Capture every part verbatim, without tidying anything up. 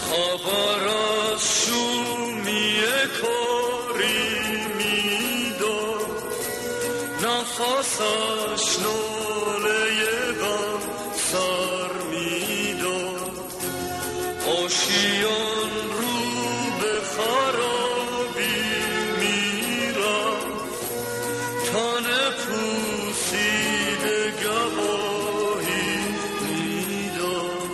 خبر از شومی کاری میداد، نفسش ناله غم سر میداد. آشیان رو به خرابی میرفت، تن پوسیده گواهی میداد.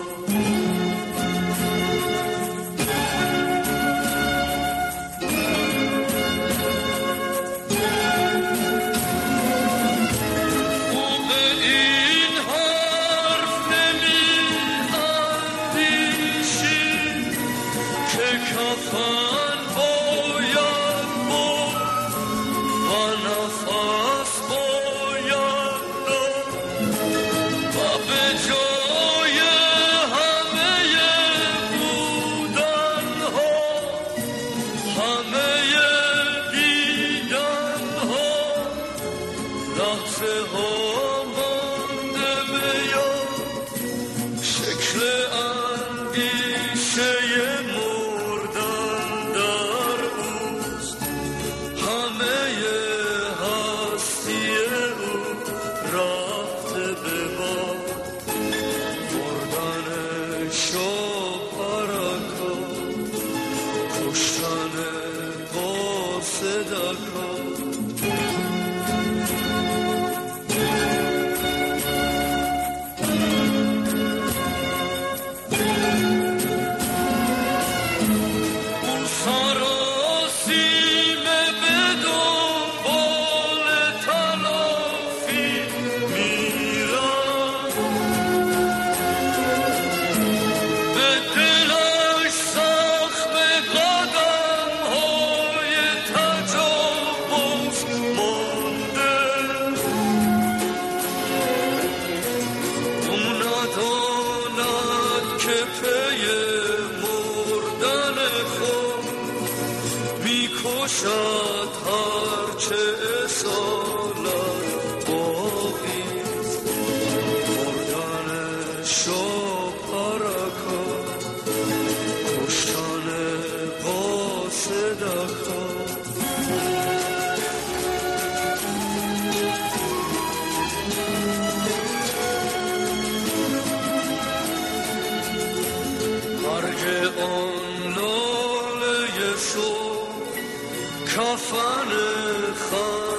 کفن باید بود و نفس باید داد و به جای همه بودن ها همه دیدن ها لحظه ها مانده به یاد، شکل اندیشه شد هرچه سالت باقیست، مردن شب حرکات، کشتن با صدقات. مرگ آن لاله صبح کفن خم